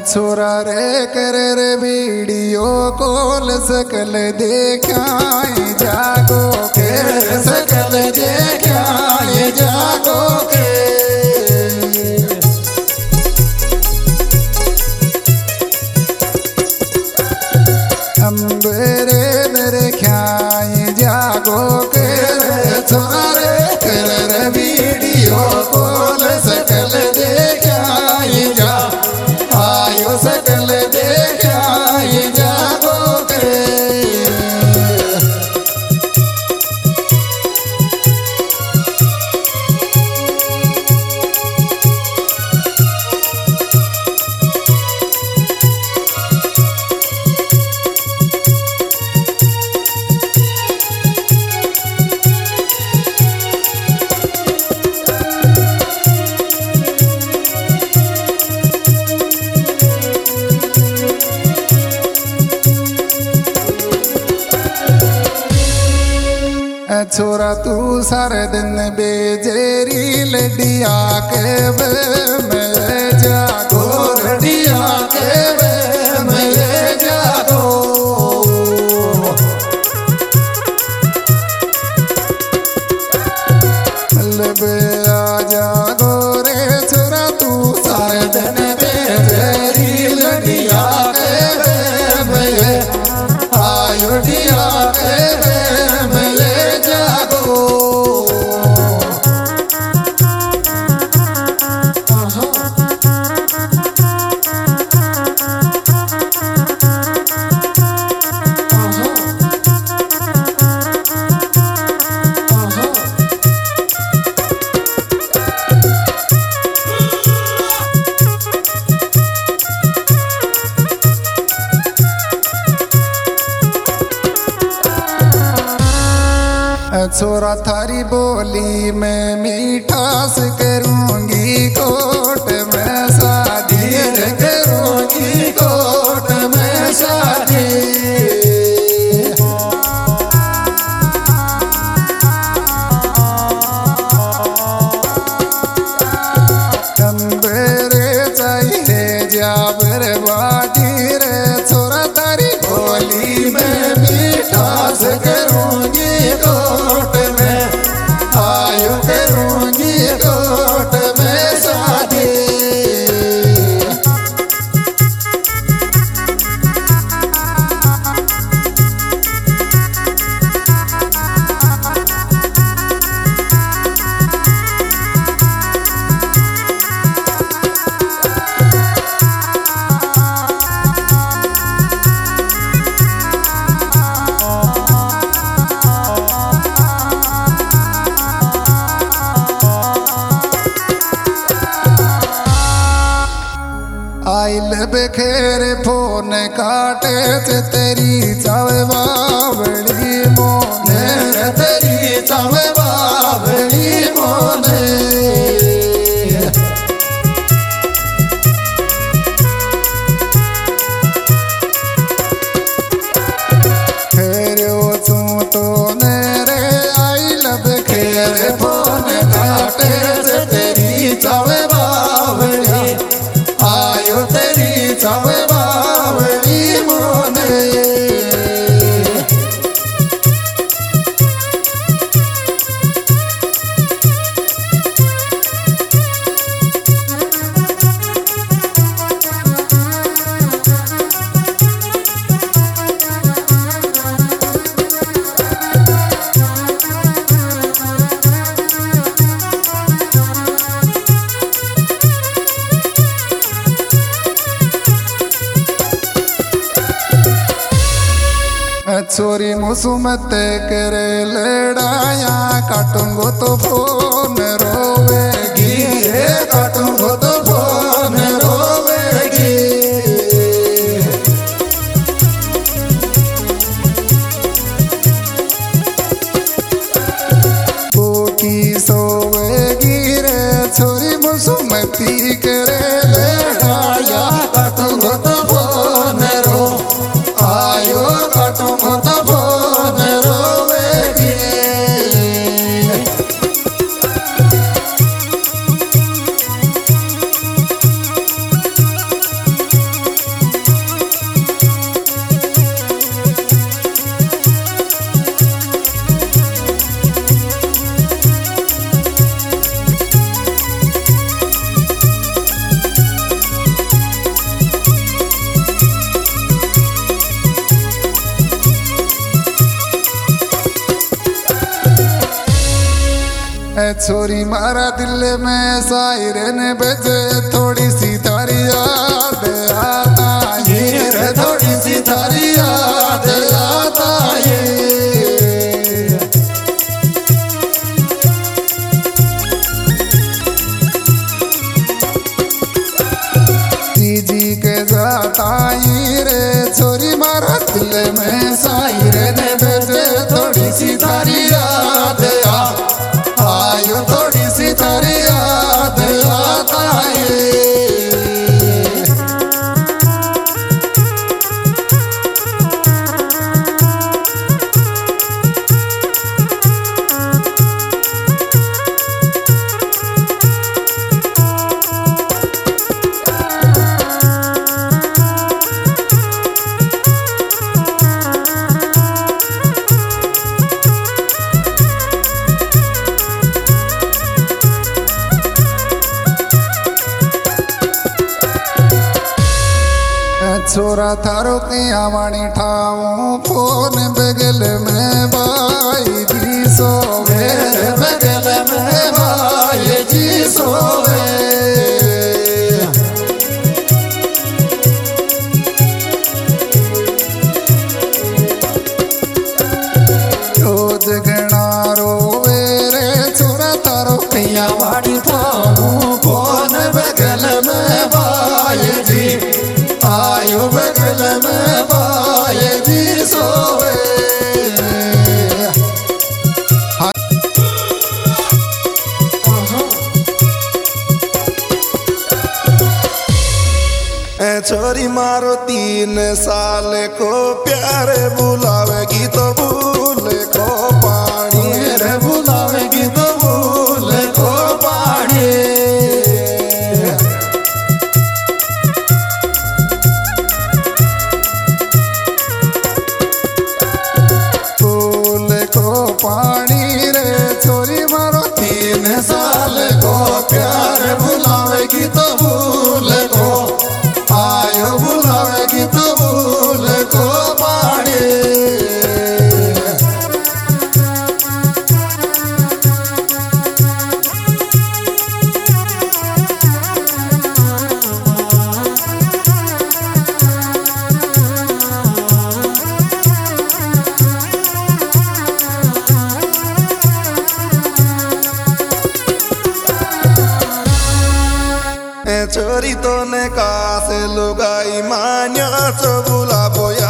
छोरा रे कर रे वीडियो कॉल सकल देखाए जागो के सकल देखाए जागो के अम्बरे मेरे ख्याए जागो के छोरा रे कर रे वीडियो कॉल सकल देखाए जा आयो सकल देखाए जागो के छोरा तू सारे दिन बेजेरी लडिया के वे मेरे जागो लडिया के वे मेरे जागो लबे आ जागो रे छोरा तू सारे दिन बेजेरी लडिया के वे मेरे आयो डिया के वे छोरा थारी बोली में मीठास करूंगी कोट में शादी करूंगी कोट में शादी अंबरे चाहिए जाबर बादी रे छोरा थारी बोली में मीठास करूंगी कोट में आयो करूंगी कोट में शादी आइल बेखेर फोन काटे से तेरी चावे बावली मोने तेरी चावे बावली मोने खेरो तू तो नेरे आइल बेखेर फोन काटे से तेरी चावे बावली आयो तेरी चावे बावली मोने छोरी मुसुमत करे लड़ाया काटूंगो तो फोन रोवेगी काटूंगो तो फोन रोवेगी वो की सोवेगी रे छोरी मुसुमती करे लड़ाया काटूंगो तो फोन रो आयो काटूंगो तो फोन रोवेगी छोरी मारा दिल में सायरन बजे थोड़ी सी तारी याद आता ये थोड़ी सी तारी याद आता ये जी के जाता रे छोरी मारा दिल में सायरन बजे थोड़ी सी तारी याद आयो थोड़ी सी तारी याद आता है छोरा थारो की आवाणी ठाऊं फोन बगल में भाई जी सोवे बगल में भाई जी सोवे रोज गणा रोवे रे छोरा थारो की आवाणी ठाऊं फोन बगल में भाई जी आयो बगल में भाई जी सोवे छोरी मारो 3 साल को प्यार बुलावेगी तो भूल को पानी रे बुलावेगी तो भूल को पानी पानी रे छोरी मारो 3 साल को प्यार बुलावेगी तो भूल को आयो बुलावेगी तो भूल को पानी छोरी तो ने कासे लुगाई मान्या चो बुला बोया